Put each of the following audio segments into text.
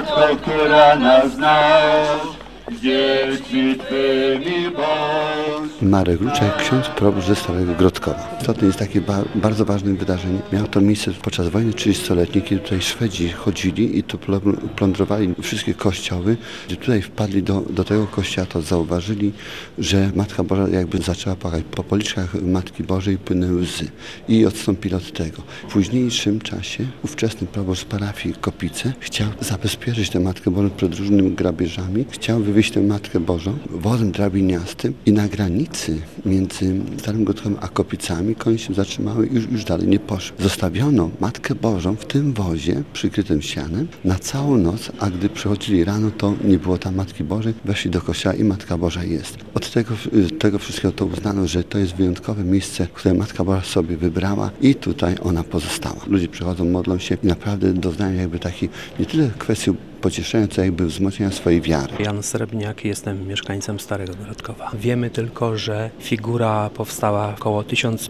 Matko, która nas znasz, z dziećmi Twymi bądź. Marek Ruczek, ksiądz proboszcz ze Starego Grodkowa. To jest takie bardzo ważne wydarzenie. Miało to miejsce podczas wojny 30-letniej, kiedy tutaj Szwedzi chodzili i tu plądrowali wszystkie kościoły. Gdy tutaj wpadli do tego kościoła, to zauważyli, że Matka Boża jakby zaczęła płakać. Po policzkach Matki Bożej płynęły łzy i odstąpili od tego. W późniejszym czasie ówczesny proboszcz parafii Kopice chciał zabezpieczyć tę Matkę Bożą przed różnymi grabieżami. Chciał wywieźć tę Matkę Bożą wozem drabiniastym i na granicy między Starym Grodkowem a Kopicami konie się zatrzymały i już dalej nie poszły. Zostawiono Matkę Bożą w tym wozie przykrytym sianem na całą noc, a gdy przychodzili rano, to nie było tam Matki Bożej, weszli do kościoła i Matka Boża jest. Od tego wszystkiego to uznano, że to jest wyjątkowe miejsce, które Matka Boża sobie wybrała i tutaj ona pozostała. Ludzie przychodzą, modlą się i naprawdę doznają jakby takiej nie tyle kwestii pocieszające jakby wzmocnienia swojej wiary. Jan Srebrniak, jestem mieszkańcem Starego Grodkowa. Wiemy tylko, że figura powstała około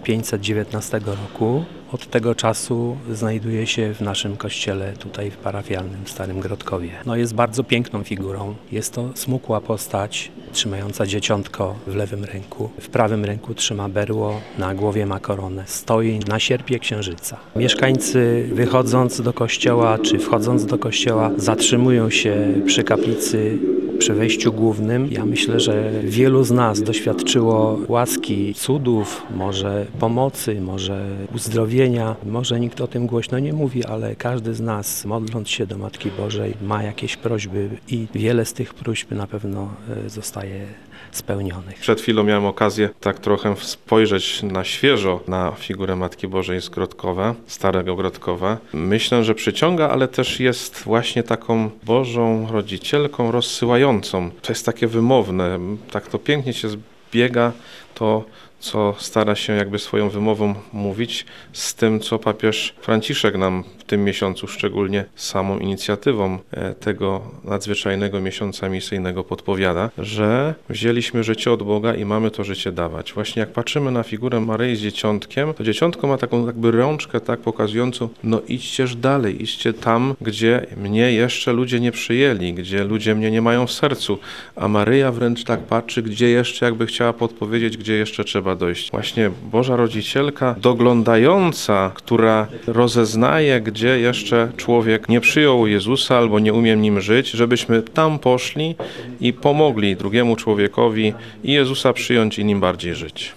1519 roku. Od tego czasu znajduje się w naszym kościele tutaj w parafialnym Starym Grodkowie. Jest bardzo piękną figurą. Jest to smukła postać trzymająca dzieciątko w lewym ręku. W prawym ręku trzyma berło, na głowie ma koronę. Stoi na sierpie księżyca. Mieszkańcy wychodząc do kościoła czy wchodząc do kościoła zatrzymują się przy kaplicy, przy wejściu głównym. Ja myślę, że wielu z nas doświadczyło łaski, cudów, może pomocy, może uzdrowienia. Może nikt o tym głośno nie mówi, ale każdy z nas, modląc się do Matki Bożej, ma jakieś prośby i wiele z tych próśb na pewno zostaje spełnionych. Przed chwilą miałem okazję tak trochę spojrzeć na świeżo na figurę Matki Bożej z Grodkowa, Starego Grodkowa. Myślę, że przyciąga, ale też jest właśnie taką Bożą rodzicielką rozsyłającą. To jest takie wymowne, tak to pięknie się zbiega to, co stara się jakby swoją wymową mówić z tym, co papież Franciszek nam w tym miesiącu, szczególnie samą inicjatywą tego nadzwyczajnego miesiąca misyjnego podpowiada, że wzięliśmy życie od Boga i mamy to życie dawać. Właśnie jak patrzymy na figurę Maryi z dzieciątkiem, to dzieciątko ma taką jakby rączkę tak pokazującą, idźcież dalej, idźcie tam, gdzie mnie jeszcze ludzie nie przyjęli, gdzie ludzie mnie nie mają w sercu, a Maryja wręcz tak patrzy, gdzie jeszcze jakby chciała podpowiedzieć, gdzie jeszcze trzeba dojść. Właśnie Boża Rodzicielka doglądająca, która rozeznaje, gdzie jeszcze człowiek nie przyjął Jezusa albo nie umie nim żyć, żebyśmy tam poszli i pomogli drugiemu człowiekowi i Jezusa przyjąć i nim bardziej żyć.